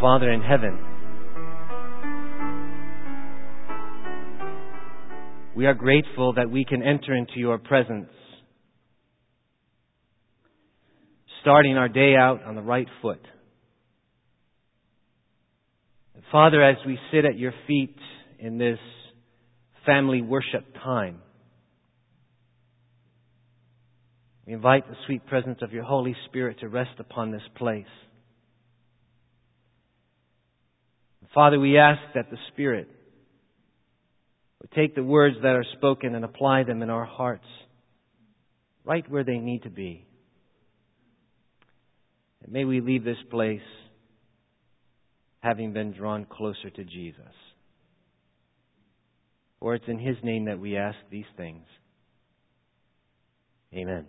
Father in heaven, we are grateful that we can enter into your presence, starting our day out on the right foot. And Father, as we sit at your feet in this family worship time, we invite the sweet presence of your Holy Spirit to rest upon this place. Father, we ask that the Spirit would take the words that are spoken and apply them in our hearts right where they need to be. And may we leave this place having been drawn closer to Jesus. For it's in His name that we ask these things. Amen.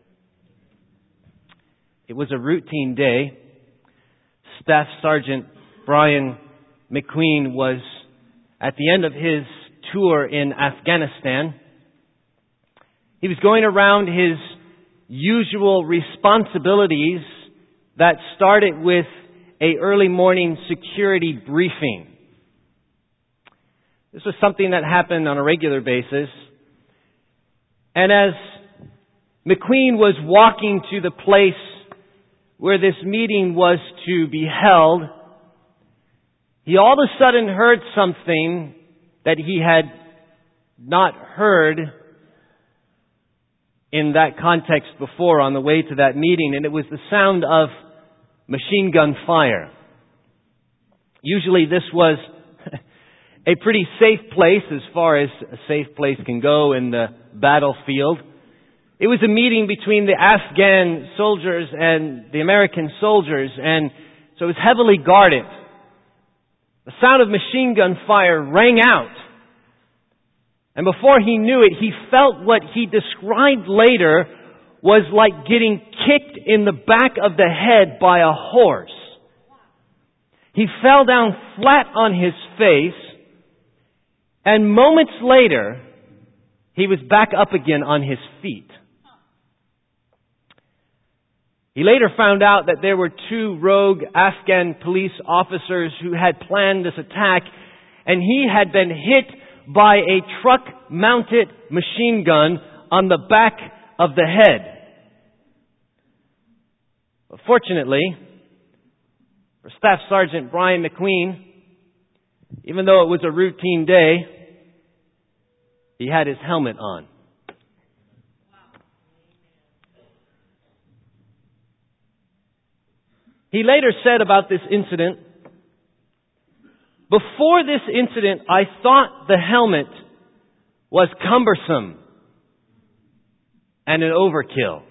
It was a routine day. Staff Sergeant Brian McQueen was at the end of his tour in Afghanistan. He was going around his usual responsibilities that started with an early morning security briefing. This was something that happened on a regular basis. And as McQueen was walking to the place where this meeting was to be held, he all of a sudden heard something that he had not heard in that context before on the way to that meeting, and it was the sound of machine gun fire. Usually this was a pretty safe place as far as a safe place can go in the battlefield. It was a meeting between the Afghan soldiers and the American soldiers, and so it was heavily guarded. The sound of machine gun fire rang out. And before he knew it, he felt what he described later was like getting kicked in the back of the head by a horse. He fell down flat on his face, and moments later, he was back up again on his feet. He later found out that there were 2 rogue Afghan police officers who had planned this attack, and he had been hit by a truck-mounted machine gun on the back of the head. But fortunately, for Staff Sergeant Brian McQueen, even though it was a routine day, he had his helmet on. He later said about this incident, "Before this incident, I thought the helmet was cumbersome and an overkill."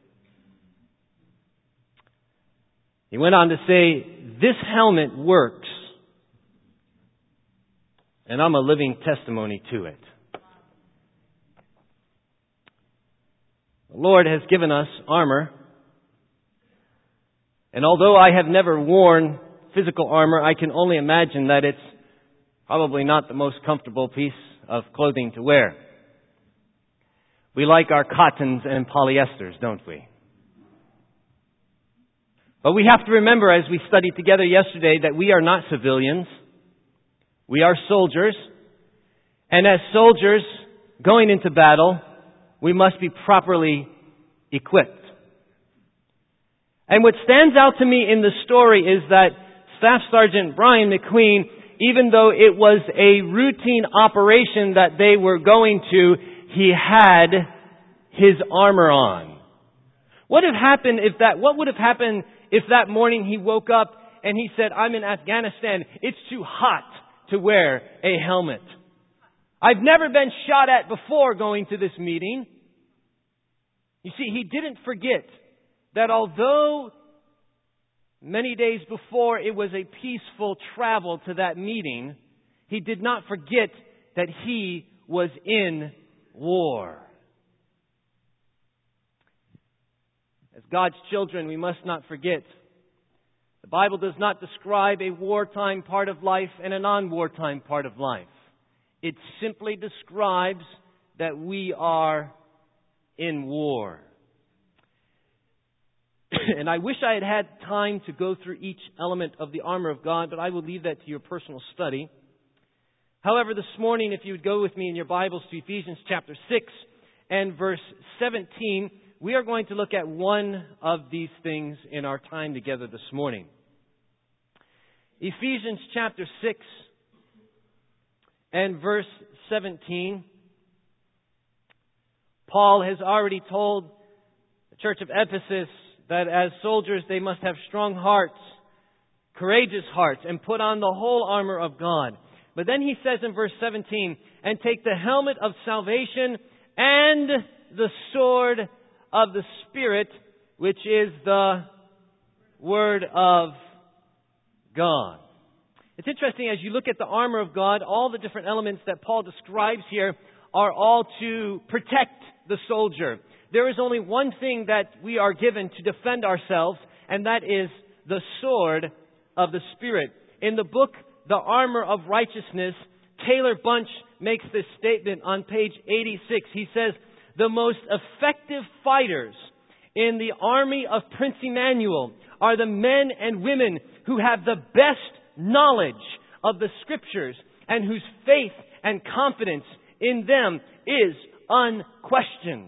He went on to say, "This helmet works, and I'm a living testimony to it." The Lord has given us armor. And although I have never worn physical armor, I can only imagine that it's probably not the most comfortable piece of clothing to wear. We like our cottons and polyesters, don't we? But we have to remember, as we studied together yesterday, that we are not civilians. We are soldiers. And as soldiers going into battle, we must be properly equipped. And what stands out to me in the story is that Staff Sergeant Brian McQueen, even though it was a routine operation that they were going to, he had his armor on. What would have happened if that morning he woke up and he said, "I'm in Afghanistan. It's too hot to wear a helmet. I've never been shot at before going to this meeting." You see, he didn't forget that although many days before it was a peaceful travel to that meeting, he did not forget that he was in war. As God's children, we must not forget. The Bible does not describe a wartime part of life and a non-wartime part of life. It simply describes that we are in war. And I wish I had had time to go through each element of the armor of God, but I will leave that to your personal study. However, this morning, if you would go with me in your Bibles to Ephesians chapter 6 and verse 17, we are going to look at one of these things in our time together this morning. Ephesians chapter 6 and verse 17. Paul has already told the church of Ephesus that as soldiers they must have strong hearts, courageous hearts, and put on the whole armor of God. But then he says in verse 17, and take the helmet of salvation and the sword of the Spirit, which is the Word of God. It's interesting as you look at the armor of God, all the different elements that Paul describes here are all to protect the soldier. There is only one thing that we are given to defend ourselves, and that is the sword of the Spirit. In the book, The Armor of Righteousness, Taylor Bunch makes this statement on page 86. He says, the most effective fighters in the army of Prince Emmanuel are the men and women who have the best knowledge of the Scriptures and whose faith and confidence in them is unquestioned.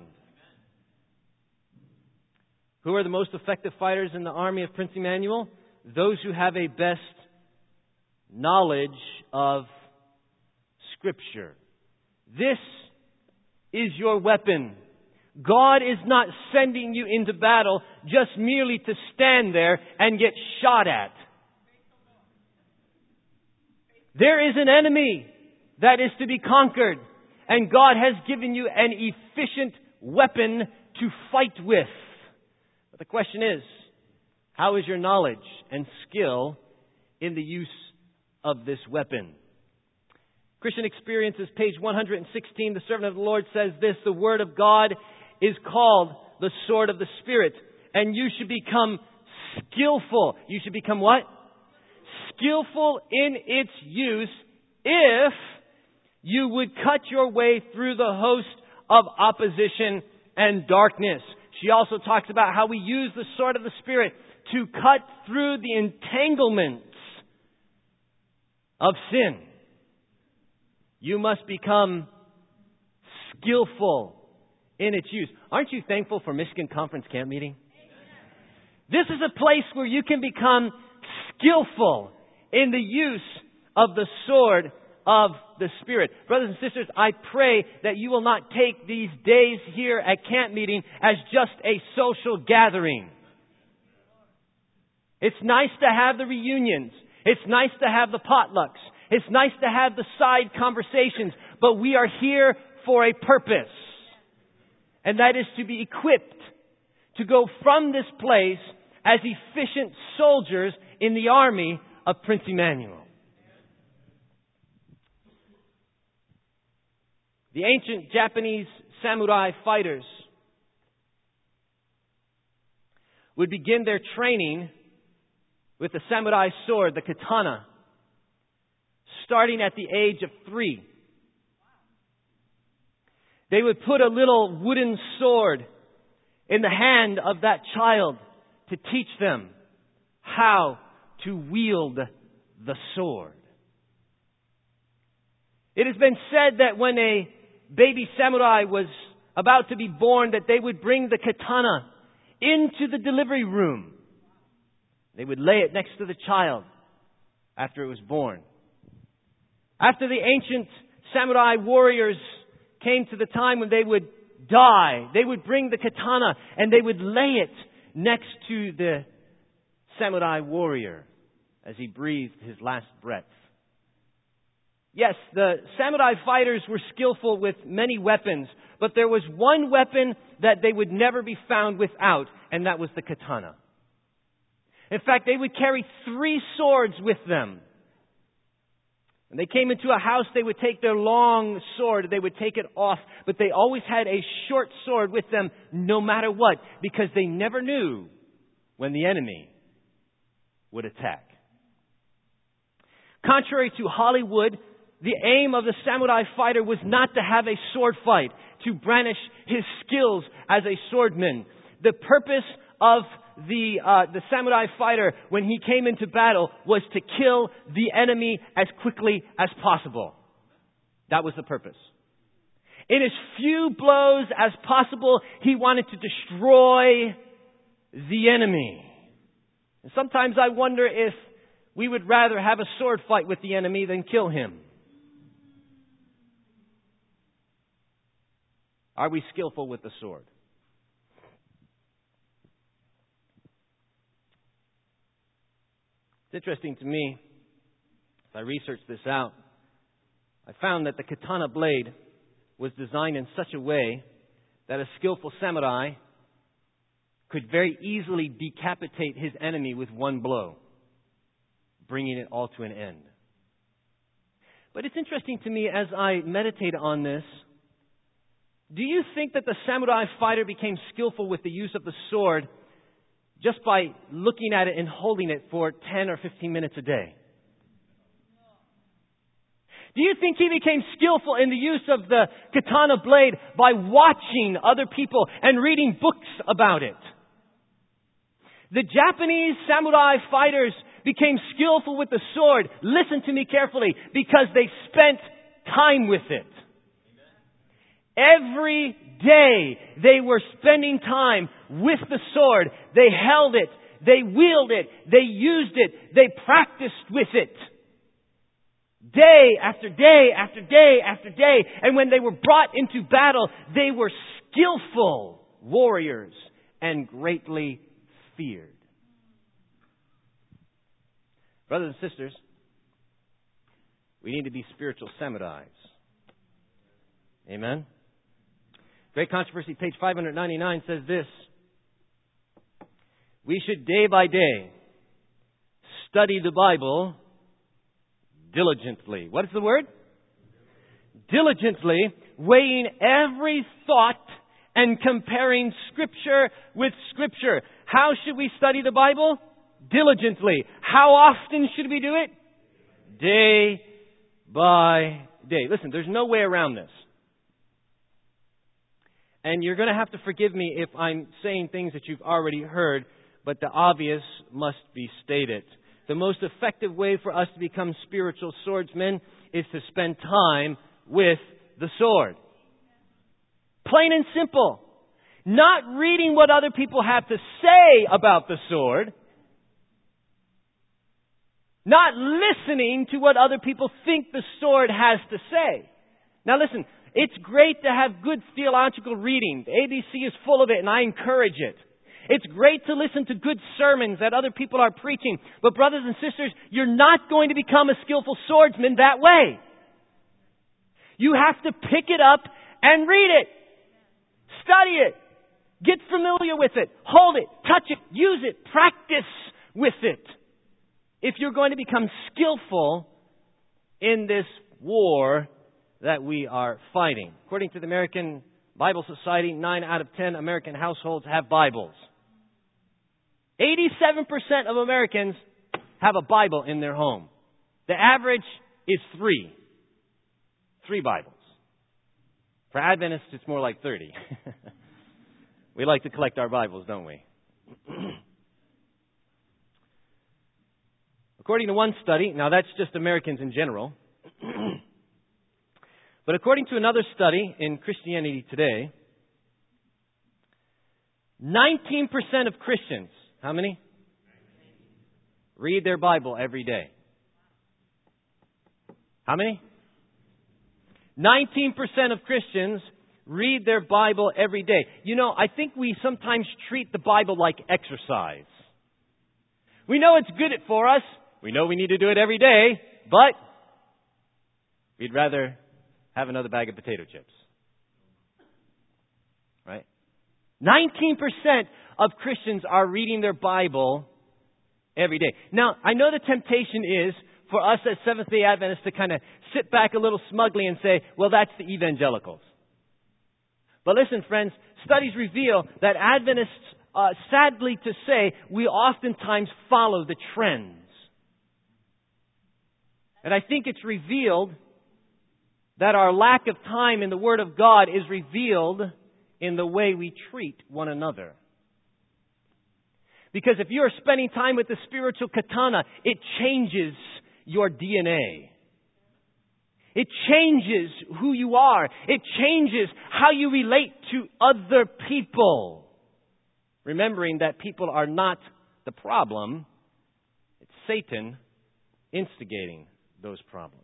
Who are the most effective fighters in the army of Prince Emmanuel? Those who have a best knowledge of Scripture. This is your weapon. God is not sending you into battle just merely to stand there and get shot at. There is an enemy that is to be conquered, and God has given you an efficient weapon to fight with. But the question is, how is your knowledge and skill in the use of this weapon? Christian Experiences, page 116, the servant of the Lord says this, the Word of God is called the sword of the Spirit, and you should become skillful. You should become what? Skillful in its use if you would cut your way through the host of opposition and darkness. She also talks about how we use the sword of the Spirit to cut through the entanglements of sin. You must become skillful in its use. Aren't you thankful for Michigan Conference Camp Meeting? This is a place where you can become skillful in the use of the sword of the Spirit. Brothers and sisters, I pray that you will not take these days here at camp meeting as just a social gathering. It's nice to have the reunions. It's nice to have the potlucks. It's nice to have the side conversations. But we are here for a purpose. And that is to be equipped to go from this place as efficient soldiers in the army of Prince Emmanuel. The ancient Japanese samurai fighters would begin their training with the samurai sword, the katana, starting at the age of 3. They would put a little wooden sword in the hand of that child to teach them how to wield the sword. It has been said that when a baby samurai was about to be born, that they would bring the katana into the delivery room. They would lay it next to the child after it was born. After the ancient samurai warriors came to the time when they would die, they would bring the katana and they would lay it next to the samurai warrior as he breathed his last breath. Yes, the samurai fighters were skillful with many weapons, but there was one weapon that they would never be found without, and that was the katana. In fact, they would carry 3 swords with them. When they came into a house, they would take their long sword, they would take it off, but they always had a short sword with them no matter what, because they never knew when the enemy would attack. Contrary to Hollywood, the aim of the samurai fighter was not to have a sword fight, to brandish his skills as a swordman. The purpose of the samurai fighter when he came into battle was to kill the enemy as quickly as possible. That was the purpose. In as few blows as possible, he wanted to destroy the enemy. And sometimes I wonder if we would rather have a sword fight with the enemy than kill him. Are we skillful with the sword? It's interesting to me, as I researched this out, I found that the katana blade was designed in such a way that a skillful samurai could very easily decapitate his enemy with one blow, bringing it all to an end. But it's interesting to me as I meditate on this, do you think that the samurai fighter became skillful with the use of the sword just by looking at it and holding it for 10 or 15 minutes a day? Do you think he became skillful in the use of the katana blade by watching other people and reading books about it? The Japanese samurai fighters became skillful with the sword, listen to me carefully, because they spent time with it. Every day they were spending time with the sword. They held it, they wielded it, they used it, they practiced with it. Day after day after day after day. And when they were brought into battle, they were skillful warriors and greatly feared. Brothers and sisters, we need to be spiritual samurais. Amen? Great Controversy, page 599 says this: we should day by day study the Bible diligently. What is the word? Diligently, weighing every thought and comparing Scripture with Scripture. How should we study the Bible? Diligently. How often should we do it? Day by day. Listen, there's no way around this. And you're going to have to forgive me if I'm saying things that you've already heard, but the obvious must be stated. The most effective way for us to become spiritual swordsmen is to spend time with the sword. Plain and simple. Not reading what other people have to say about the sword. Not listening to what other people think the sword has to say. Now listen, it's great to have good theological reading. The ABC is full of it, and I encourage it. It's great to listen to good sermons that other people are preaching. But brothers and sisters, you're not going to become a skillful swordsman that way. You have to pick it up and read it. Study it. Get familiar with it. Hold it. Touch it. Use it. Practice with it. If you're going to become skillful in this war that we are fighting. According to the American Bible Society, 9 out of 10 American households have Bibles. 87% of Americans have a Bible in their home. The average is 3. 3 Bibles. For Adventists, it's more like 30. We like to collect our Bibles, don't we? According to one study, now that's just Americans in general, but according to another study in Christianity Today, 19% of Christians, how many? Read their Bible every day. How many? 19% of Christians read their Bible every day. You know, I think we sometimes treat the Bible like exercise. We know it's good for us. We know we need to do it every day, but we'd rather have another bag of potato chips. Right? 19% of Christians are reading their Bible every day. Now, I know the temptation is for us as Seventh-day Adventists to kind of sit back a little smugly and say, well, that's the evangelicals. But listen, friends, studies reveal that Adventists, sadly to say, we oftentimes follow the trends. And I think it's revealed that our lack of time in the Word of God is revealed in the way we treat one another. Because if you are spending time with the spiritual katana, it changes your DNA. It changes who you are. It changes how you relate to other people. Remembering that people are not the problem. It's Satan instigating those problems.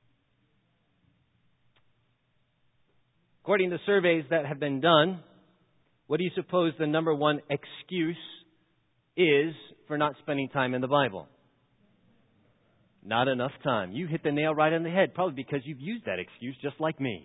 According to surveys that have been done, what do you suppose the number one excuse is for not spending time in the Bible? Not enough time. You hit the nail right on the head, probably because you've used that excuse just like me.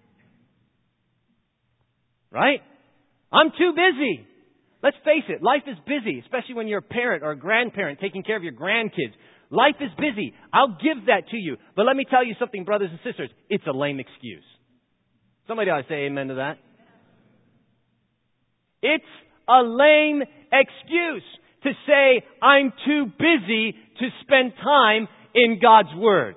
Right? I'm too busy. Let's face it, life is busy, especially when you're a parent or a grandparent taking care of your grandkids. Life is busy. I'll give that to you. But let me tell you something, brothers and sisters. It's a lame excuse. Somebody ought to say amen to that. It's a lame excuse to say, I'm too busy to spend time in God's Word.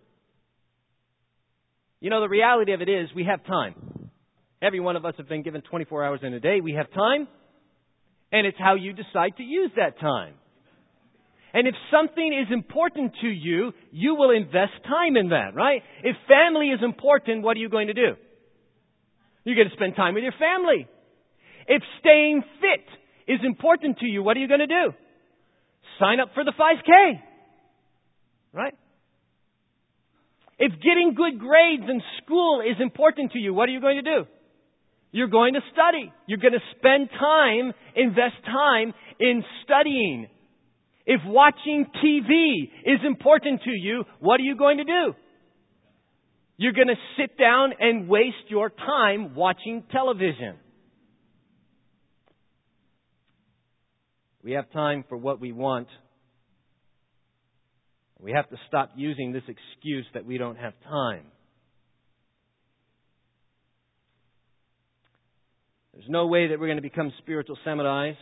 You know, the reality of it is we have time. Every one of us have been given 24 hours in a day. We have time. And it's how you decide to use that time. And if something is important to you, you will invest time in that, right? If family is important, what are you going to do? You're going to spend time with your family. If staying fit is important to you, what are you going to do? Sign up for the 5K. Right? If getting good grades in school is important to you, what are you going to do? You're going to study. You're going to spend time, invest time in studying. If watching TV is important to you, what are you going to do? You're going to sit down and waste your time watching television. We have time for what we want. We have to stop using this excuse that we don't have time. There's no way that we're going to become spiritual samurais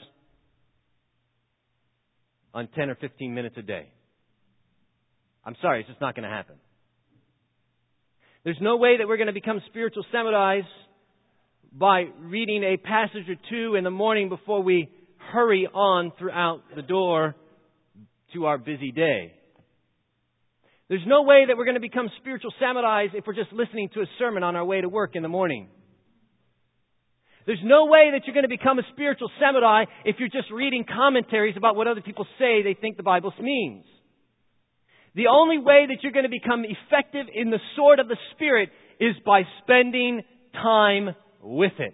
on 10 or 15 minutes a day. I'm sorry, it's just not going to happen. There's no way that we're going to become spiritual samurais by reading a passage or two in the morning before we hurry on throughout the door to our busy day. There's no way that we're going to become spiritual samurais if we're just listening to a sermon on our way to work in the morning. There's no way that you're going to become a spiritual samurai if you're just reading commentaries about what other people say they think the Bible means. The only way that you're going to become effective in the sword of the Spirit is by spending time with it.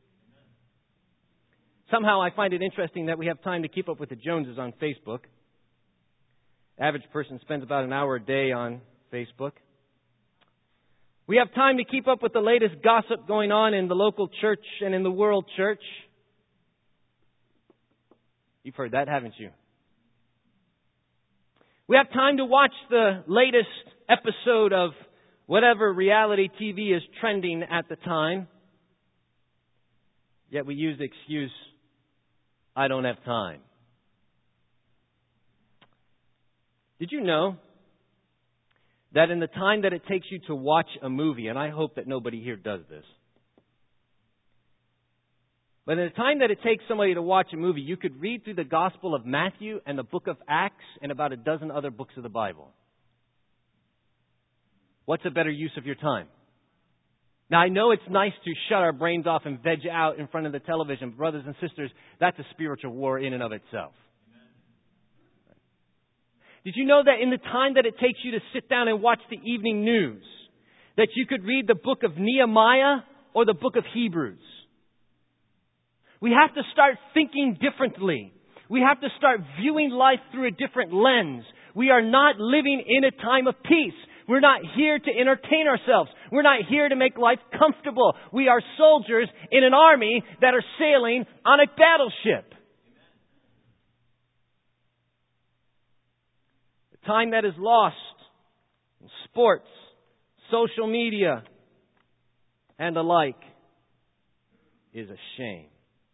Somehow I find it interesting that we have time to keep up with the Joneses on Facebook. The average person spends about an hour a day on Facebook. We have time to keep up with the latest gossip going on in the local church and in the world church. You've heard that, haven't you? We have time to watch the latest episode of whatever reality TV is trending at the time. Yet we use the excuse, I don't have time. Did you know that in the time that it takes you to watch a movie, and I hope that nobody here does this, but in the time that it takes somebody to watch a movie, you could read through the Gospel of Matthew and the book of Acts and about a dozen other books of the Bible. What's a better use of your time? Now, I know it's nice to shut our brains off and veg out in front of the television. Brothers and sisters, that's a spiritual war in and of itself. Did you know that in the time that it takes you to sit down and watch the evening news, that you could read the book of Nehemiah or the book of Hebrews? We have to start thinking differently. We have to start viewing life through a different lens. We are not living in a time of peace. We're not here to entertain ourselves. We're not here to make life comfortable. We are soldiers in an army that are sailing on a battleship. The time that is lost in sports, social media, and the like is a shame.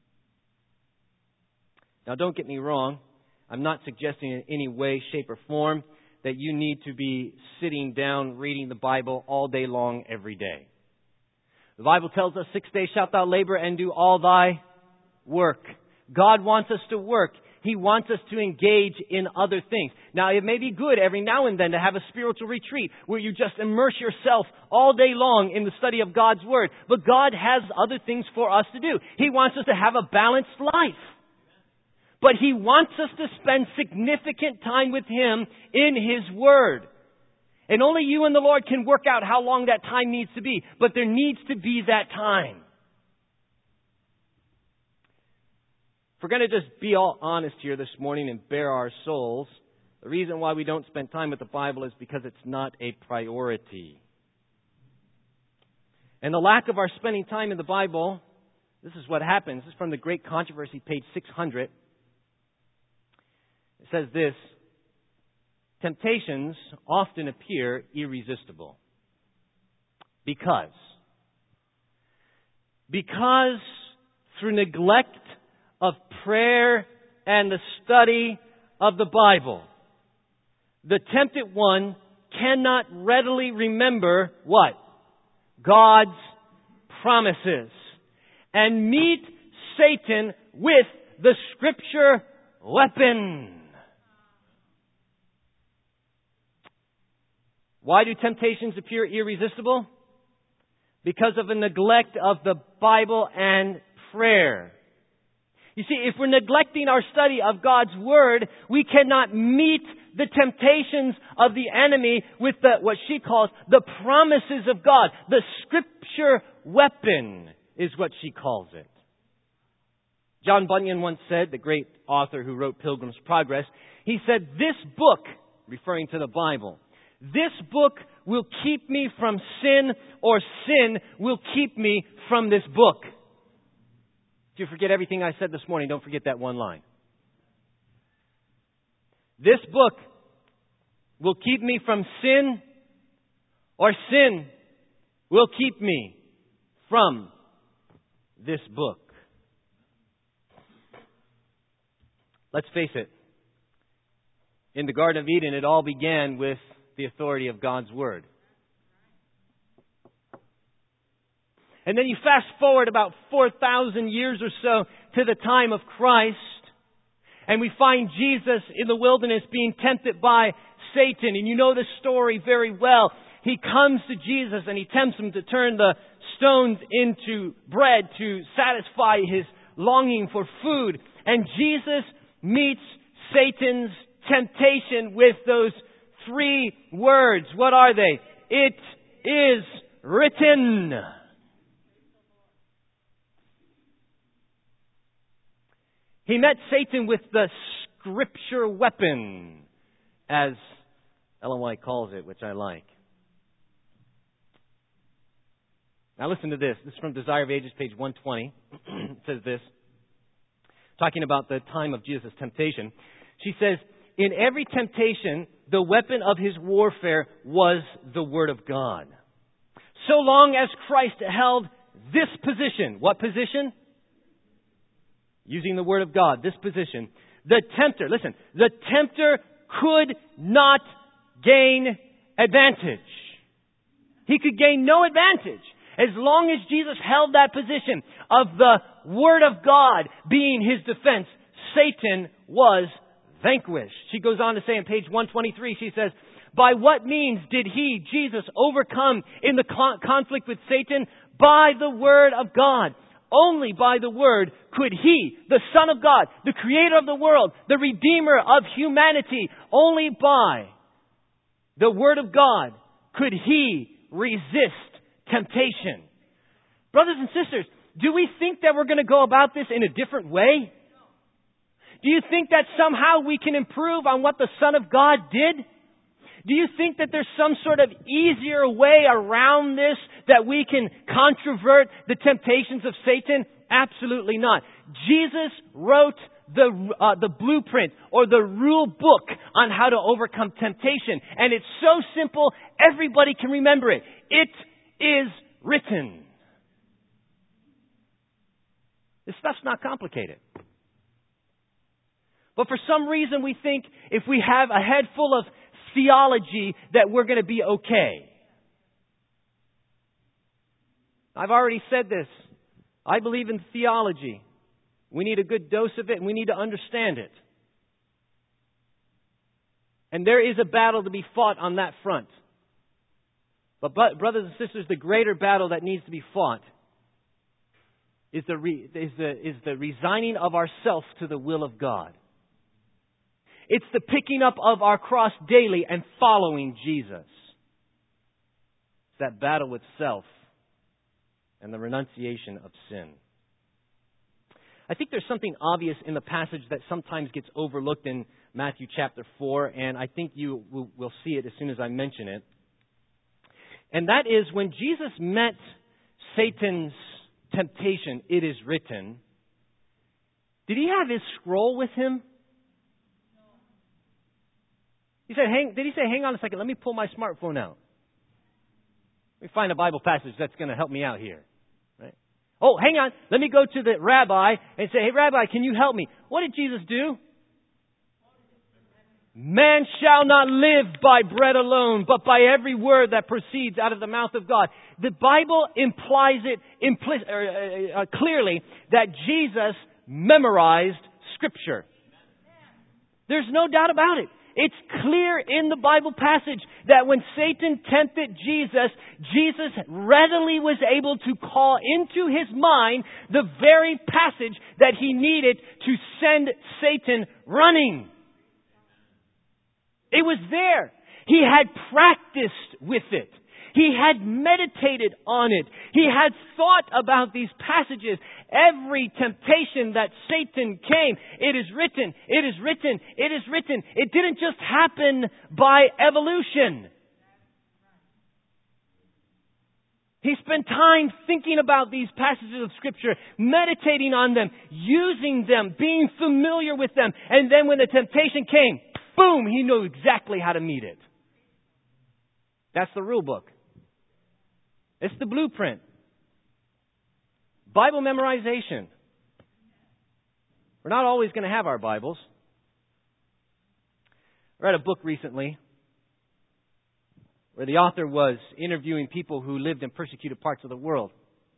Now, don't get me wrong. I'm not suggesting in any way, shape, or form that you need to be sitting down reading the Bible all day long every day. The Bible tells us 6 days shalt thou labor and do all thy work. God wants us to work. He wants us to engage in other things. Now, it may be good every now and then to have a spiritual retreat where you just immerse yourself all day long in the study of God's Word. But God has other things for us to do. He wants us to have a balanced life. But He wants us to spend significant time with Him in His Word. And only you and the Lord can work out how long that time needs to be. But there needs to be that time. If we're going to just be all honest here this morning and bare our souls, the reason why we don't spend time with the Bible is because it's not a priority. And the lack of our spending time in the Bible, this is what happens. This is from the Great Controversy, page 600. It says this: temptations often appear irresistible. Because through neglect of prayer and the study of the Bible, the tempted one cannot readily remember what? God's promises. And meet Satan with the Scripture weapon. Why do temptations appear irresistible? Because of a neglect of the Bible and prayer. You see, if we're neglecting our study of God's Word, we cannot meet the temptations of the enemy with what she calls the promises of God. The Scripture weapon is what she calls it. John Bunyan once said, the great author who wrote Pilgrim's Progress, he said, "This book," referring to the Bible, "this book will keep me from sin, or sin will keep me from this book." If you forget everything I said this morning, don't forget that one line. This book will keep me from sin, or sin will keep me from this book. Let's face it. In the Garden of Eden, it all began with the authority of God's Word. And then you fast forward about 4,000 years or so to the time of Christ, and we find Jesus in the wilderness being tempted by Satan. And you know the story very well. He comes to Jesus and he tempts him to turn the stones into bread to satisfy his longing for food. And Jesus meets Satan's temptation with those 3 words. What are they? It is written. He met Satan with the Scripture weapon, as Ellen White calls it, which I like. Now listen to this. This is from Desire of Ages, page 120. It says this, talking about the time of Jesus' temptation. She says, "In every temptation, the weapon of his warfare was the Word of God. So long as Christ held this position," what position? Using the Word of God, this position, the tempter, listen, the tempter could not gain advantage. He could gain no advantage. As long as Jesus held that position of the Word of God being his defense, Satan was vanquished. She goes on to say on page 123, she says, "By what means did he, Jesus, overcome in the conflict with Satan? By the Word of God. Only by the Word could he, the Son of God, the Creator of the world, the Redeemer of humanity, only by the Word of God could he resist temptation." Brothers and sisters, do we think that we're going to go about this in a different way? Do you think that somehow we can improve on what the Son of God did? Do you think that there's some sort of easier way around this, that we can controvert the temptations of Satan? Absolutely not. Jesus wrote the blueprint or the rule book on how to overcome temptation. And it's so simple, everybody can remember it. It is written. This stuff's not complicated. But for some reason we think if we have a head full of theology that we're going to be okay. I've already said this. I believe in theology. We need a good dose of it and we need to understand it. And there is a battle to be fought on that front. But brothers and sisters, the greater battle that needs to be fought is the resigning of ourselves to the will of God. It's the picking up of our cross daily and following Jesus. It's that battle with self and the renunciation of sin. I think there's something obvious in the passage that sometimes gets overlooked in Matthew chapter 4, and I think you will see it as soon as I mention it. And that is when Jesus met Satan's temptation, it is written, did he have his scroll with him? Did he say, hang on a second, let me pull my smartphone out. Let me find a Bible passage that's going to help me out here. Right? Oh, hang on, let me go to the rabbi and say, hey, Rabbi, can you help me? What did Jesus do? Man shall not live by bread alone, but by every word that proceeds out of the mouth of God. The Bible implies it clearly that Jesus memorized Scripture. There's no doubt about it. It's clear in the Bible passage that when Satan tempted Jesus, Jesus readily was able to call into his mind the very passage that he needed to send Satan running. It was there. He had practiced with it. He had meditated on it. He had thought about these passages. Every temptation that Satan came, it is written, it is written, it is written. It didn't just happen by evolution. He spent time thinking about these passages of Scripture, meditating on them, using them, being familiar with them. And then when the temptation came, boom, he knew exactly how to meet it. That's the rule book. It's the blueprint. Bible memorization. We're not always going to have our Bibles. I read a book recently where the author was interviewing people who lived in persecuted parts of the world.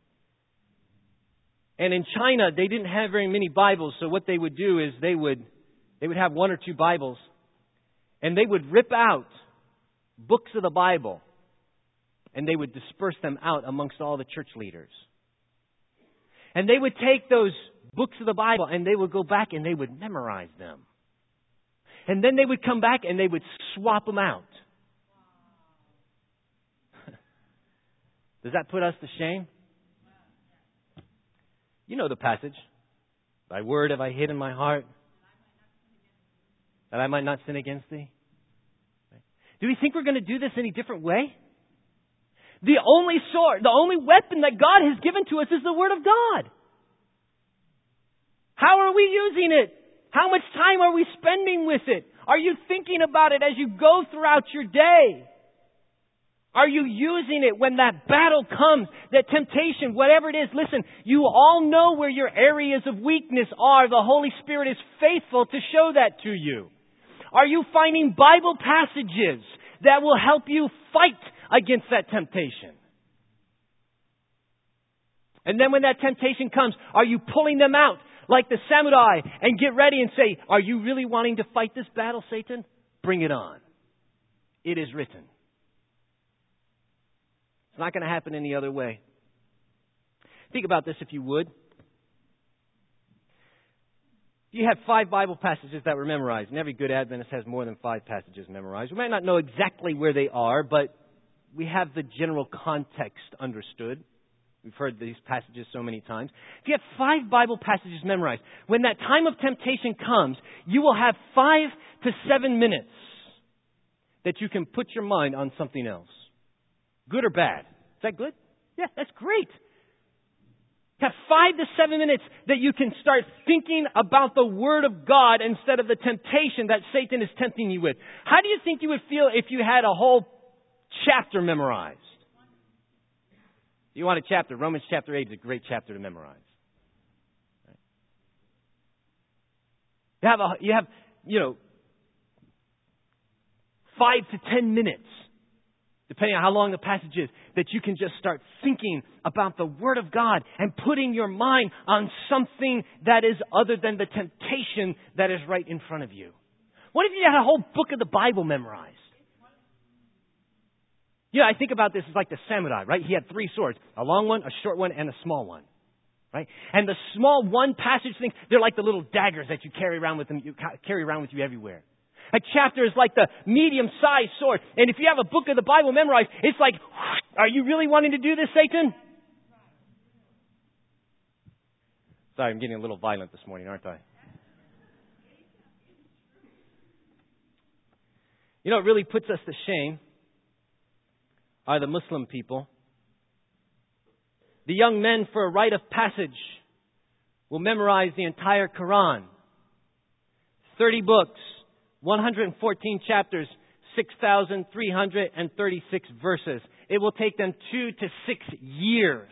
And in China, they didn't have very many Bibles, so what they would do is they would have one or two Bibles, and they would rip out books of the Bible, and they would disperse them out amongst all the church leaders. And they would take those books of the Bible and they would go back and they would memorize them. And then they would come back and they would swap them out. Does that put us to shame? You know the passage. Thy word have I hid in my heart, that I might not sin against thee. Do we think we're going to do this any different way? The only sword, the only weapon that God has given to us is the Word of God. How are we using it? How much time are we spending with it? Are you thinking about it as you go throughout your day? Are you using it when that battle comes, that temptation, whatever it is? Listen, you all know where your areas of weakness are. The Holy Spirit is faithful to show that to you. Are you finding Bible passages that will help you fight against that temptation? And then when that temptation comes, are you pulling them out like the samurai and get ready and say, are you really wanting to fight this battle, Satan? Bring it on. It is written. It's not going to happen any other way. Think about this if you would. You have 5 Bible passages that were memorized, and every good Adventist has more than 5 passages memorized. We might not know exactly where they are, but we have the general context understood. We've heard these passages so many times. If you have 5 Bible passages memorized, when that time of temptation comes, you will have 5 to 7 minutes that you can put your mind on something else. Good or bad? Is that good? Yeah, that's great. Have 5 to 7 minutes that you can start thinking about the Word of God instead of the temptation that Satan is tempting you with. How do you think you would feel if you had a whole chapter memorized? You want a chapter? Romans chapter 8 is a great chapter to memorize. You have 5 to 10 minutes, depending on how long the passage is, that you can just start thinking about the Word of God and putting your mind on something that is other than the temptation that is right in front of you. What if you had a whole book of the Bible memorized? I think about this as like the samurai, right? He had 3 swords, a long one, a short one, and a small one, right? And the small one passage things, they're like the little daggers that you carry around with you everywhere. A chapter is like the medium-sized sword. And if you have a book of the Bible memorized, it's like, are you really wanting to do this, Satan? Sorry, I'm getting a little violent this morning, aren't I? What really puts us to shame are the Muslim people. The young men, for a rite of passage, will memorize the entire Quran. 30 books, 114 chapters, 6,336 verses. It will take them 2 to 6 years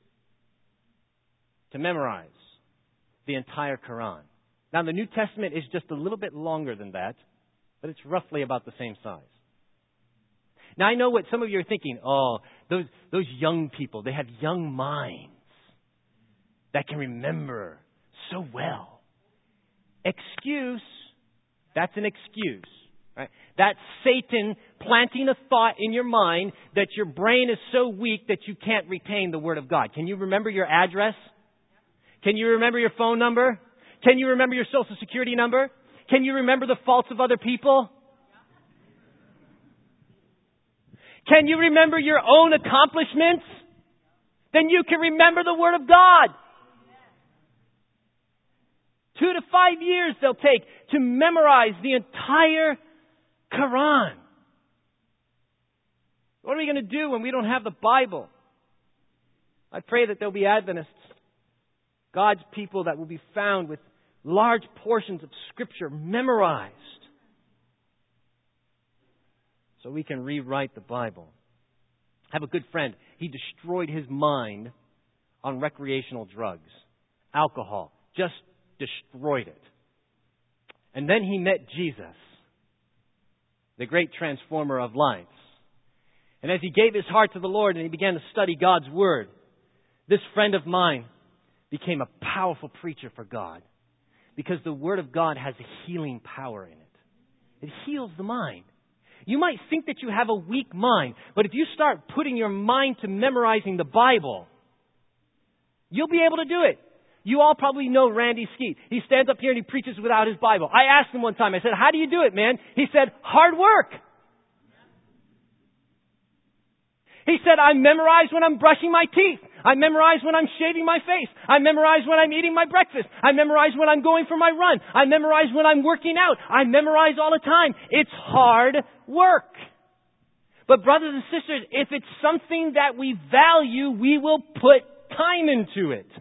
to memorize the entire Quran. Now, the New Testament is just a little bit longer than that, but it's roughly about the same size. Now, I know what some of you are thinking. Oh, those young people, they have young minds that can remember so well. Excuse. That's an excuse. Right? That's Satan planting a thought in your mind that your brain is so weak that you can't retain the Word of God. Can you remember your address? Can you remember your phone number? Can you remember your Social Security number? Can you remember the faults of other people? Can you remember your own accomplishments? Then you can remember the Word of God. 2 to 5 years they'll take to memorize the entire Quran. What are we going to do when we don't have the Bible? I pray that there'll be Adventists, God's people that will be found with large portions of Scripture memorized, so we can rewrite the Bible. I have a good friend. He destroyed his mind on recreational drugs, alcohol, just destroyed it. And then he met Jesus, the great transformer of lives. And as he gave his heart to the Lord and he began to study God's Word, this friend of mine became a powerful preacher for God, because the Word of God has a healing power in it. It heals the mind. You might think that you have a weak mind, but if you start putting your mind to memorizing the Bible, you'll be able to do it. You all probably know Randy Skeet. He stands up here and he preaches without his Bible. I asked him one time, I said, how do you do it, man? He said, hard work. He said, I memorize when I'm brushing my teeth. I memorize when I'm shaving my face. I memorize when I'm eating my breakfast. I memorize when I'm going for my run. I memorize when I'm working out. I memorize all the time. It's hard work. But brothers and sisters, if it's something that we value, we will put time into it.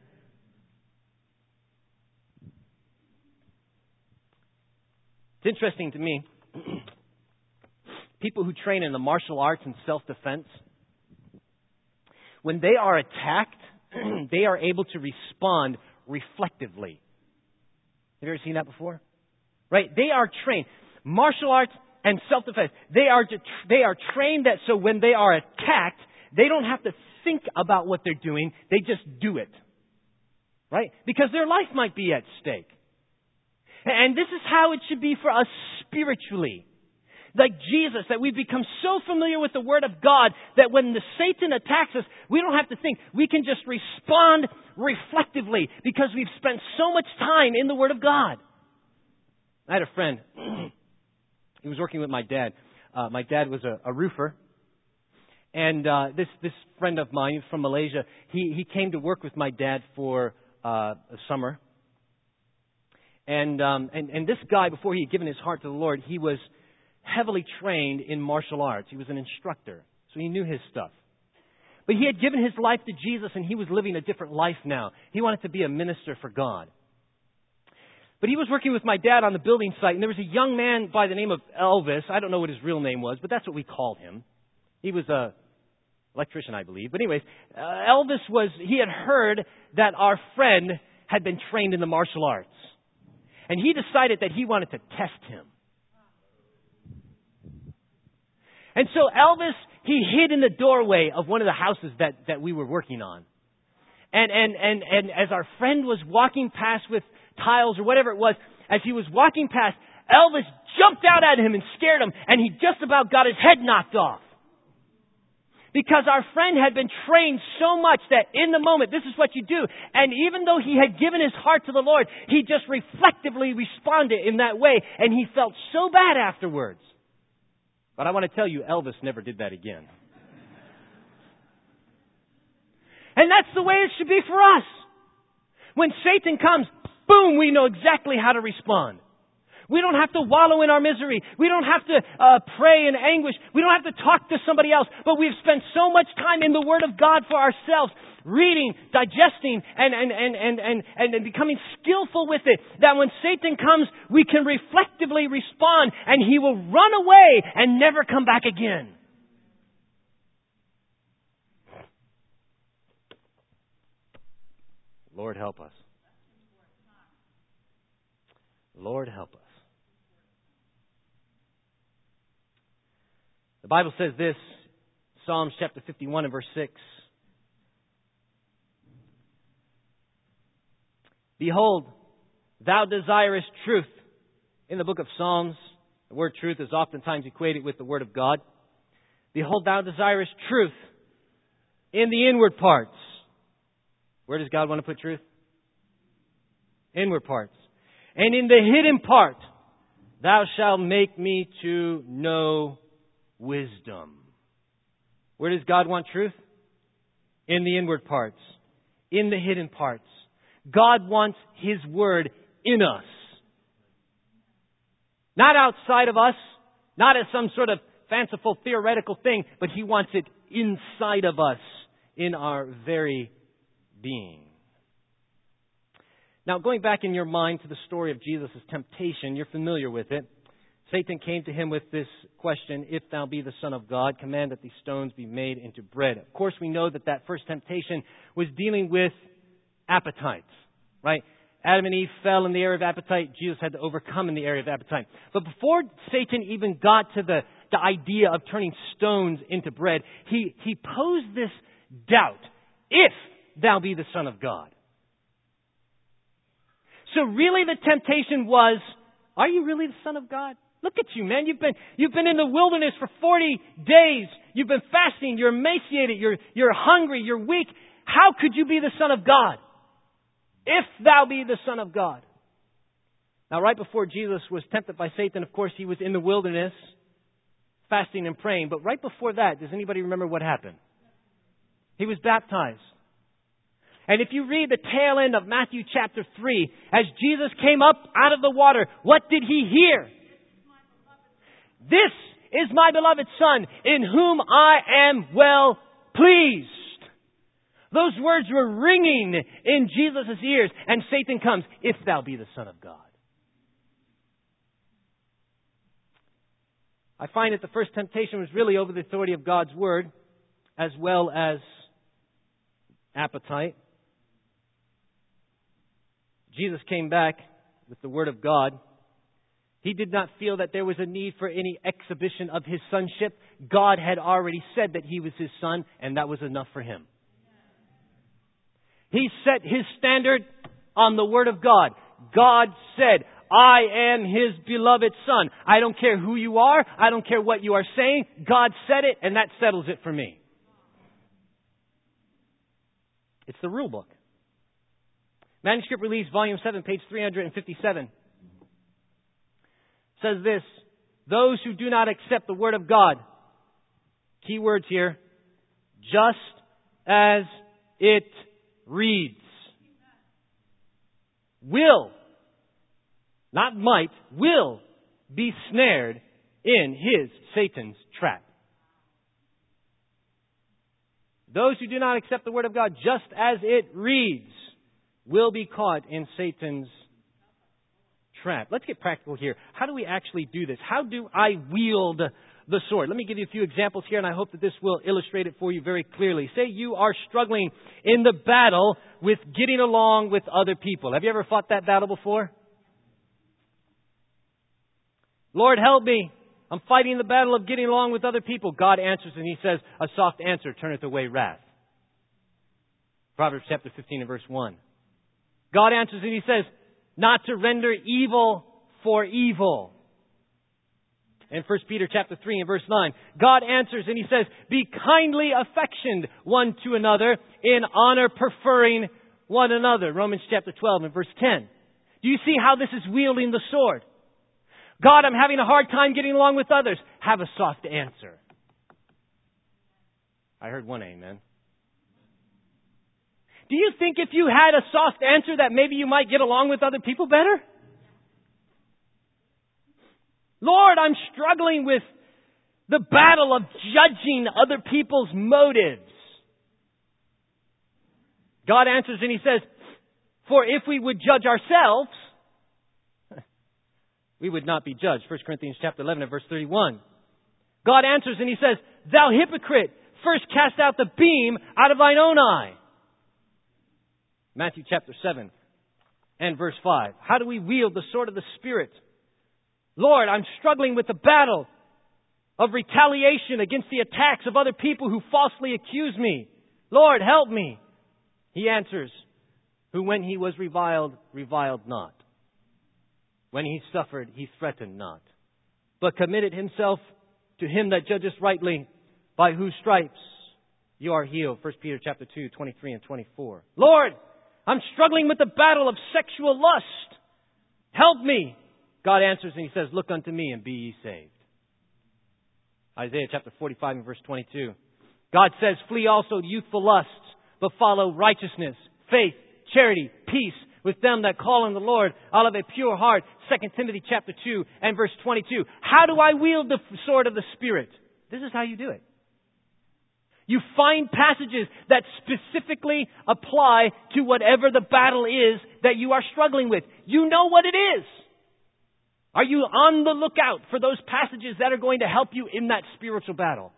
It's interesting to me, people who train in the martial arts and self-defense, when they are attacked, they are able to respond reflectively. Have you ever seen that before? Right? They are trained. Martial arts and self-defense, they are trained that so when they are attacked, they don't have to think about what they're doing. They just do it. Right? Because their life might be at stake. And this is how it should be for us spiritually. Like Jesus, that we've become so familiar with the Word of God that when the Satan attacks us, we don't have to think. We can just respond reflectively because we've spent so much time in the Word of God. I had a friend. He was working with my dad. My dad was a roofer. And this friend of mine from Malaysia, he came to work with my dad for a summer. And this guy, before he had given his heart to the Lord, he was heavily trained in martial arts. He was an instructor, so he knew his stuff. But he had given his life to Jesus, and he was living a different life now. He wanted to be a minister for God. But he was working with my dad on the building site, and there was a young man by the name of Elvis. I don't know what his real name was, but that's what we called him. He was a electrician, I believe. But anyways, he had heard that our friend had been trained in the martial arts. And he decided that he wanted to test him. And so Elvis, he hid in the doorway of one of the houses that we were working on. And as our friend was walking past with tiles or whatever it was, as he was walking past, Elvis jumped out at him and scared him, and he just about got his head knocked off. Because our friend had been trained so much that in the moment, this is what you do. And even though he had given his heart to the Lord, he just reflectively responded in that way, and he felt so bad afterwards. But I want to tell you, Elvis never did that again. And that's the way it should be for us. When Satan comes, boom, we know exactly how to respond. We don't have to wallow in our misery. We don't have to pray in anguish. We don't have to talk to somebody else. But we've spent so much time in the Word of God for ourselves, reading, digesting, and becoming skillful with it, that when Satan comes, we can reflectively respond, and he will run away and never come back again. Lord, help us. Lord, help us. The Bible says this, Psalms chapter 51 and verse 6. Behold, thou desirest truth. In the book of Psalms, the word truth is oftentimes equated with the word of God. Behold, thou desirest truth in the inward parts. Where does God want to put truth? Inward parts. And in the hidden part, thou shalt make me to know wisdom. Where does God want truth? In the inward parts. In the hidden parts. God wants His Word in us. Not outside of us. Not as some sort of fanciful theoretical thing. But He wants it inside of us. In our very being. Now, going back in your mind to the story of Jesus' temptation, you're familiar with it. Satan came to him with this question, if thou be the Son of God, command that these stones be made into bread. Of course, we know that first temptation was dealing with appetites, right? Adam and Eve fell in the area of appetite. Jesus had to overcome in the area of appetite. But before Satan even got to the idea of turning stones into bread, he posed this doubt, if thou be the Son of God. So really the temptation was, are you really the Son of God? Look at you, man. You've been in the wilderness for 40 days. You've been fasting. You're emaciated. You're hungry. You're weak. How could you be the Son of God? If thou be the Son of God. Now, right before Jesus was tempted by Satan, of course, He was in the wilderness, fasting and praying. But right before that, does anybody remember what happened? He was baptized. And if you read the tail end of Matthew chapter 3, as Jesus came up out of the water, what did He hear? This is my beloved Son, in whom I am well pleased. Those words were ringing in Jesus' ears, and Satan comes, if thou be the Son of God. I find that the first temptation was really over the authority of God's Word, as well as appetite. Jesus came back with the Word of God. He did not feel that there was a need for any exhibition of His sonship. God had already said that He was His Son, and that was enough for Him. He set His standard on the Word of God. God said, I am His beloved Son. I don't care who you are. I don't care what you are saying. God said it, and that settles it for me. It's the rule book. Manuscript Release, Volume 7, page 357. Says this, those who do not accept the Word of God, key words here, just as it reads, will, not might, will be snared in Satan's trap. Those who do not accept the Word of God just as it reads will be caught in Satan's trap. Let's get practical here. How do we actually do this? How do I wield the sword? Let me give you a few examples here, and I hope that this will illustrate it for you very clearly. Say you are struggling in the battle with getting along with other people. Have you ever fought that battle before? Lord, help me. I'm fighting the battle of getting along with other people. God answers and He says, a soft answer turneth away wrath. Proverbs chapter 15 and verse 1. God answers and He says, not to render evil for evil. In 1 Peter chapter 3 and verse 9, God answers and He says, be kindly affectioned one to another, in honor preferring one another. Romans chapter 12 and verse 10. Do you see how this is wielding the sword? God, I'm having a hard time getting along with others. Have a soft answer. I heard one amen. Do you think if you had a soft answer that maybe you might get along with other people better? Lord, I'm struggling with the battle of judging other people's motives. God answers and He says, for if we would judge ourselves, we would not be judged. 1 Corinthians chapter 11 and verse 31. God answers and He says, thou hypocrite, first cast out the beam out of thine own eye. Matthew chapter 7 and verse 5. How do we wield the sword of the Spirit? Lord, I'm struggling with the battle of retaliation against the attacks of other people who falsely accuse me. Lord, help me. He answers, who when he was reviled, reviled not. When he suffered, he threatened not, but committed himself to Him that judges rightly, by whose stripes you are healed. 1 Peter chapter 2, 23 and 24. Lord, I'm struggling with the battle of sexual lust. Help me. God answers and He says, look unto me and be ye saved. Isaiah chapter 45 and verse 22. God says, flee also youthful lusts, but follow righteousness, faith, charity, peace with them that call on the Lord out of a pure heart. 2 Timothy chapter 2 and verse 22. How do I wield the sword of the Spirit? This is how you do it. You find passages that specifically apply to whatever the battle is that you are struggling with. You know what it is. Are you on the lookout for those passages that are going to help you in that spiritual battle?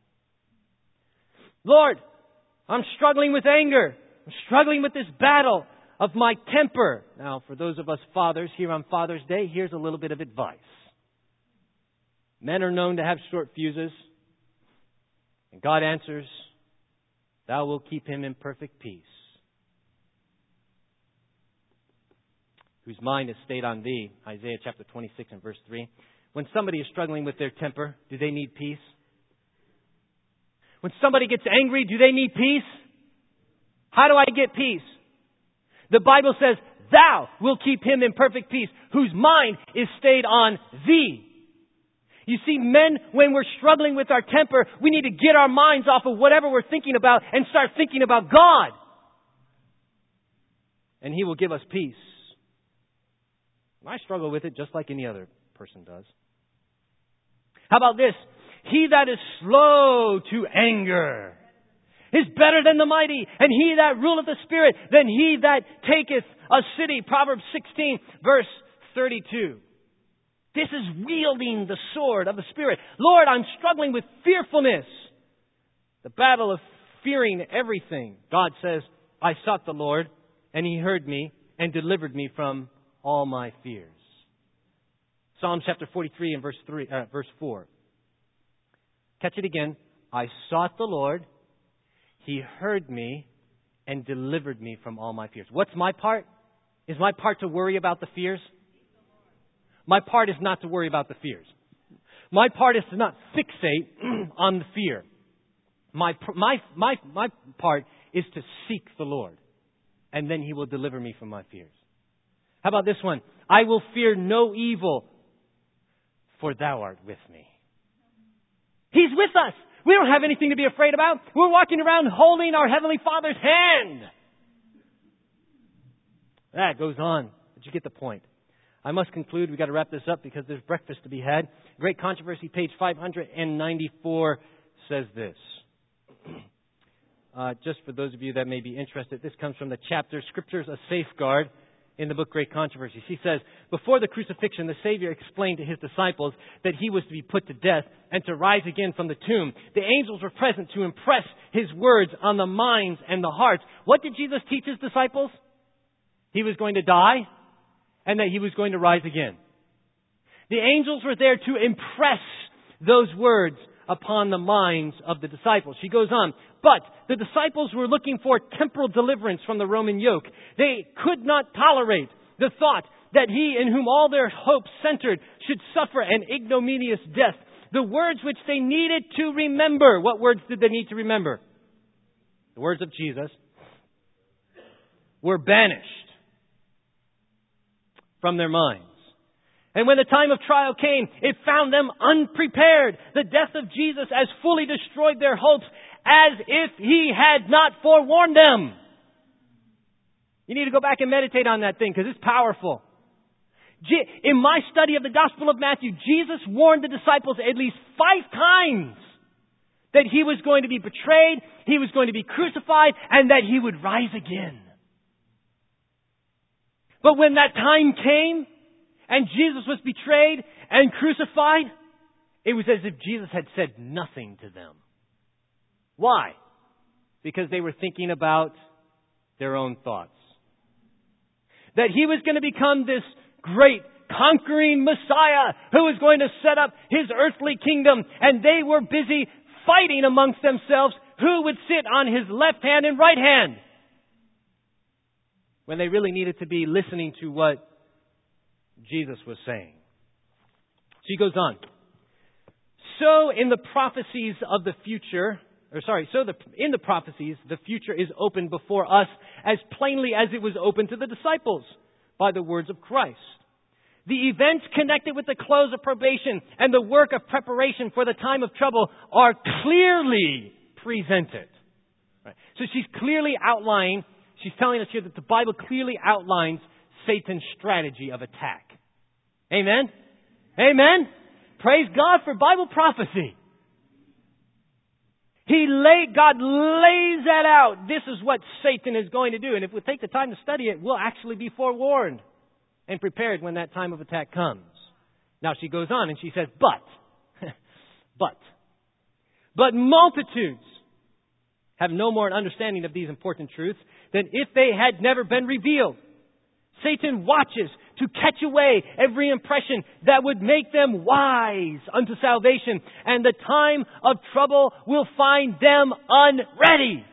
Lord, I'm struggling with anger. I'm struggling with this battle of my temper. Now, for those of us fathers here on Father's Day, here's a little bit of advice. Men are known to have short fuses. And God answers, thou wilt keep him in perfect peace, whose mind is stayed on thee. Isaiah chapter 26 and verse 3. When somebody is struggling with their temper, do they need peace? When somebody gets angry, do they need peace? How do I get peace? The Bible says, thou wilt keep him in perfect peace, whose mind is stayed on thee. You see, men, when we're struggling with our temper, we need to get our minds off of whatever we're thinking about and start thinking about God. And He will give us peace. I struggle with it just like any other person does. How about this? He that is slow to anger is better than the mighty, and he that ruleth the spirit than he that taketh a city. Proverbs 16, verse 32. This is wielding the sword of the Spirit. Lord, I'm struggling with fearfulness. The battle of fearing everything. God says, I sought the Lord, and He heard me and delivered me from all my fears. Psalm chapter 43 and verse 4. Catch it again. I sought the Lord. He heard me and delivered me from all my fears. What's my part? Is my part to worry about the fears? My part is not to worry about the fears. My part is to not fixate on the fear. My part is to seek the Lord, and then He will deliver me from my fears. How about this one? I will fear no evil, for Thou art with me. He's with us. We don't have anything to be afraid about. We're walking around holding our Heavenly Father's hand. That goes on, but you get the point. I must conclude. We've got to wrap this up because there's breakfast to be had. Great Controversy, page 594, says this. Just for those of you that may be interested, this comes from the chapter, Scriptures a Safeguard, in the book Great Controversy. She says, before the crucifixion, the Savior explained to His disciples that He was to be put to death and to rise again from the tomb. The angels were present to impress His words on the minds and the hearts. What did Jesus teach His disciples? He was going to die and that He was going to rise again. The angels were there to impress those words upon the minds of the disciples. She goes on, but the disciples were looking for temporal deliverance from the Roman yoke. They could not tolerate the thought that he in whom all their hope centered should suffer an ignominious death. The words which they needed to remember. What words did they need to remember? The words of Jesus were banished from their minds. And when the time of trial came, it found them unprepared. The death of Jesus as fully destroyed their hopes as if he had not forewarned them. You need to go back and meditate on that thing because it's powerful. In my study of the Gospel of Matthew, Jesus warned the disciples at least 5 times that he was going to be betrayed, he was going to be crucified, and that he would rise again. But when that time came, and Jesus was betrayed and crucified, it was as if Jesus had said nothing to them. Why? Because they were thinking about their own thoughts. That he was going to become this great conquering Messiah who was going to set up his earthly kingdom, and they were busy fighting amongst themselves who would sit on his left hand and right hand, when they really needed to be listening to what Jesus was saying. She goes on. So in the prophecies of the future, in the prophecies, the future is opened before us as plainly as it was open to the disciples by the words of Christ. The events connected with the close of probation and the work of preparation for the time of trouble are clearly presented. Right. So she's clearly outlining, she's telling us here that the Bible clearly outlines Satan's strategy of attack. Amen? Amen? Praise God for Bible prophecy. God lays that out. This is what Satan is going to do. And if we take the time to study it, we'll actually be forewarned and prepared when that time of attack comes. Now she goes on and she says, but multitudes have no more an understanding of these important truths than if they had never been revealed. Satan watches to catch away every impression that would make them wise unto salvation, and the time of trouble will find them unready.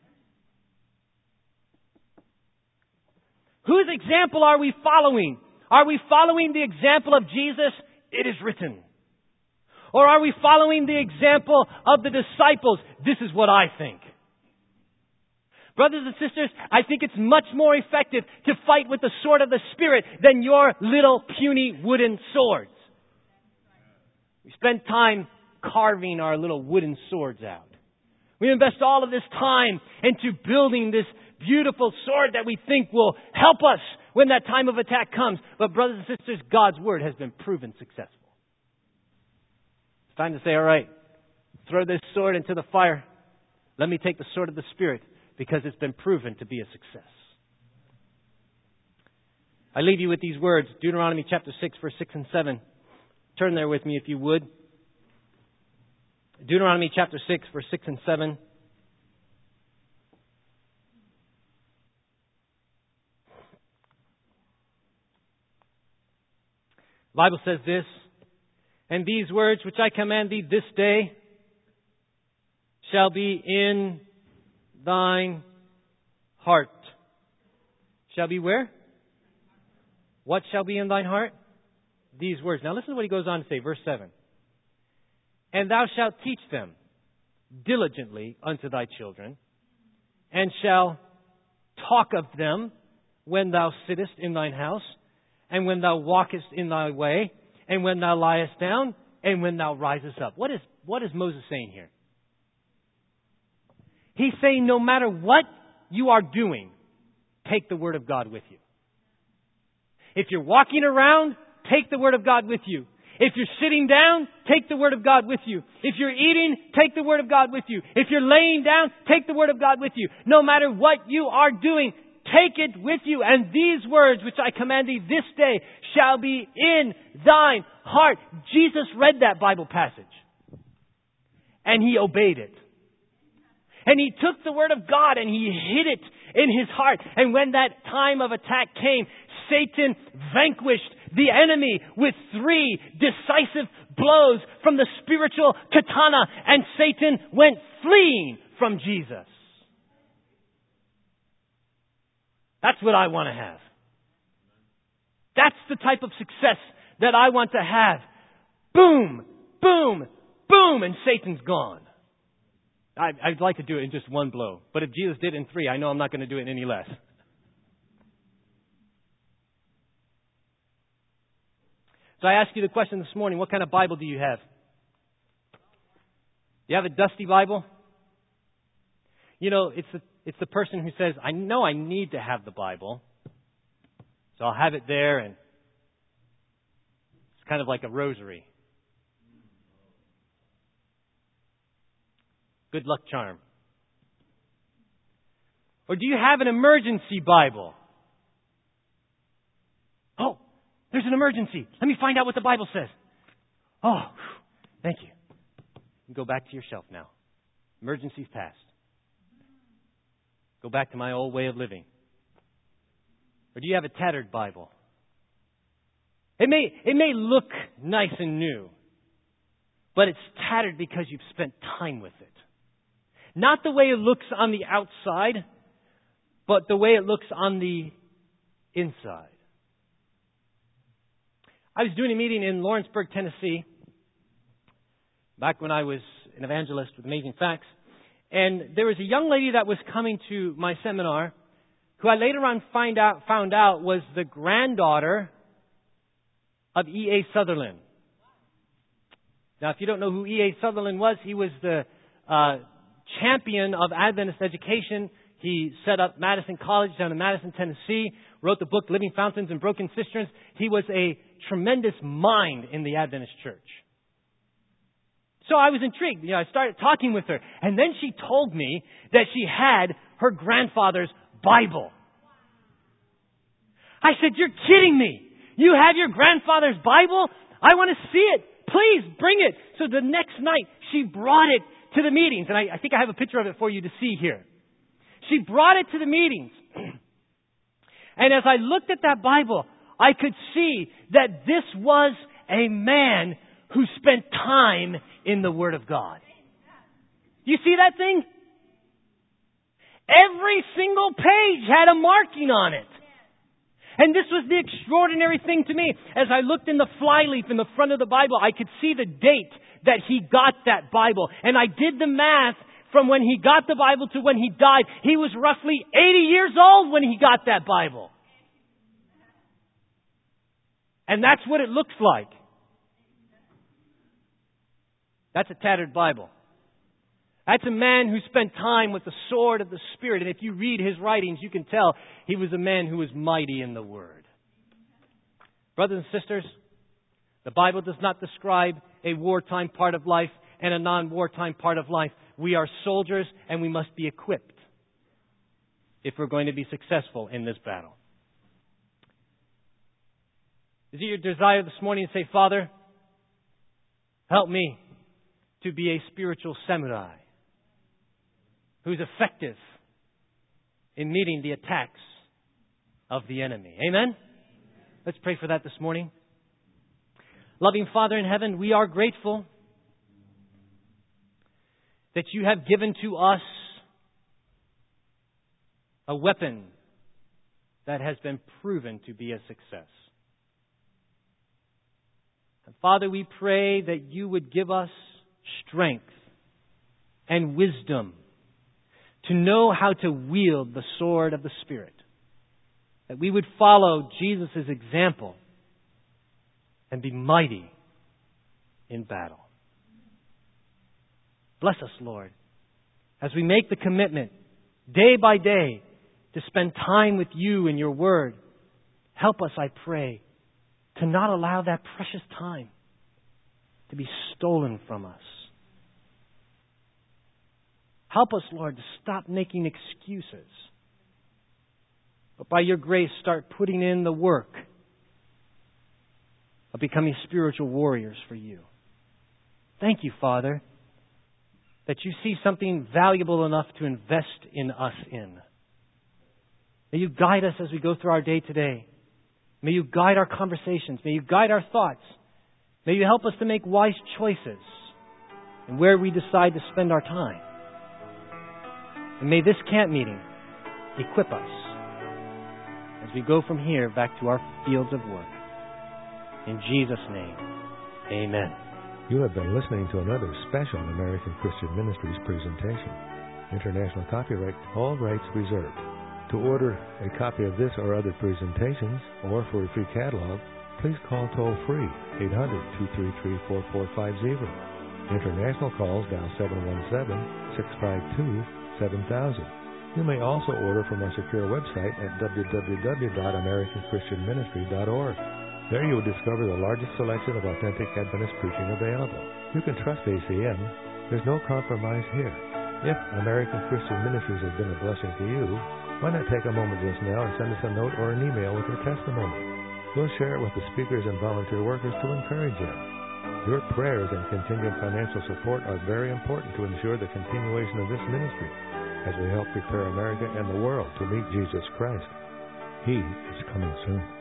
Whose example are we following? Are we following the example of Jesus? It is written. Or are we following the example of the disciples? This is what I think. Brothers and sisters, I think it's much more effective to fight with the sword of the Spirit than your little puny wooden swords. We spend time carving our little wooden swords out. We invest all of this time into building this beautiful sword that we think will help us when that time of attack comes. But brothers and sisters, God's Word has been proven successful. It's time to say, all right, throw this sword into the fire. Let me take the sword of the Spirit, because it's been proven to be a success. I leave you with these words, Deuteronomy chapter 6, verse 6 and 7. Turn there with me if you would. Deuteronomy chapter 6, verse 6 and 7. The Bible says this, and these words which I command thee this day shall be in thine heart. Shall be where? What shall be in thine heart? These words. Now listen to what he goes on to say, verse 7. And thou shalt teach them diligently unto thy children, and shall talk of them when thou sittest in thine house, and when thou walkest in thy way, and when thou liest down, and when thou risest up. What is Moses saying here? He's saying no matter what you are doing, take the Word of God with you. If you're walking around, take the Word of God with you. If you're sitting down, take the Word of God with you. If you're eating, take the Word of God with you. If you're laying down, take the Word of God with you. No matter what you are doing, take it with you. And these words which I command thee this day shall be in thine heart. Jesus read that Bible passage. And he obeyed it. And he took the Word of God and he hid it in his heart. And when that time of attack came, Satan vanquished the enemy with 3 decisive blows from the spiritual katana. And Satan went fleeing from Jesus. That's what I want to have. That's the type of success that I want to have. Boom, boom, boom, and Satan's gone. I'd like to do it in just one blow. But if Jesus did it in 3, I know I'm not going to do it any less. So I ask you the question this morning, what kind of Bible do you have? You have a dusty Bible? You know, it's the person who says, I know I need to have the Bible, so I'll have it there, and it's kind of like a rosary. Good luck charm. Or do you have an emergency Bible? Oh, there's an emergency. Let me find out what the Bible says. Oh, thank you. You can go back to your shelf now. Emergency's past. Go back to my old way of living. Or do you have a tattered Bible? It may look nice and new, but it's tattered because you've spent time with it. Not the way it looks on the outside, but the way it looks on the inside. I was doing a meeting in Lawrenceburg, Tennessee, back when I was an evangelist with Amazing Facts. And there was a young lady that was coming to my seminar who I later on found out was the granddaughter of E.A. Sutherland. Now, if you don't know who E.A. Sutherland was, he was the champion of Adventist education. He set up Madison College down in Madison, Tennessee, wrote the book Living Fountains and Broken Cisterns. He was a tremendous mind in the Adventist church. So I was intrigued. I started talking with her. And then she told me that she had her grandfather's Bible. I said, you're kidding me. You have your grandfather's Bible? I want to see it. Please bring it. So the next night, she brought it to the meetings. And I think I have a picture of it for you to see here. She brought it to the meetings. And as I looked at that Bible, I could see that this was a man who spent time in the Word of God. You see that thing? Every single page had a marking on it. And this was the extraordinary thing to me. As I looked in the flyleaf in the front of the Bible, I could see the date that he got that Bible. And I did the math from when he got the Bible to when he died. He was roughly 80 years old when he got that Bible. And that's what it looks like. That's a tattered Bible. That's a man who spent time with the sword of the Spirit. And if you read his writings, you can tell he was a man who was mighty in the Word. Brothers and sisters, the Bible does not describe a wartime part of life and a non-wartime part of life. We are soldiers and we must be equipped if we're going to be successful in this battle. Is it your desire this morning to say, Father, help me to be a spiritual samurai who's effective in meeting the attacks of the enemy? Amen? Let's pray for that this morning. Loving Father in heaven, we are grateful that you have given to us a weapon that has been proven to be a success. And Father, we pray that you would give us strength and wisdom to know how to wield the sword of the Spirit. That we would follow Jesus' example and be mighty in battle. Bless us, Lord, as we make the commitment day by day to spend time with you and your Word. Help us, I pray, to not allow that precious time to be stolen from us. Help us, Lord, to stop making excuses, but by your grace start putting in the work of becoming spiritual warriors for you. Thank you, Father, that you see something valuable enough to invest in us in. May you guide us as we go through our day today. May you guide our conversations. May you guide our thoughts. May you help us to make wise choices in where we decide to spend our time. And may this camp meeting equip us as we go from here back to our fields of work. In Jesus' name, amen. You have been listening to another special American Christian Ministries presentation. International copyright, all rights reserved. To order a copy of this or other presentations, or for a free catalog, please call toll-free 800-233-4450. International calls dial 717-652-7000. You may also order from our secure website at www.americanchristianministry.org. There you will discover the largest selection of authentic Adventist preaching available. You can trust ACM. There's no compromise here. If American Christian Ministries has been a blessing to you, why not take a moment just now and send us a note or an email with your testimony? We'll share it with the speakers and volunteer workers to encourage them. Your prayers and contingent financial support are very important to ensure the continuation of this ministry as we help prepare America and the world to meet Jesus Christ. He is coming soon.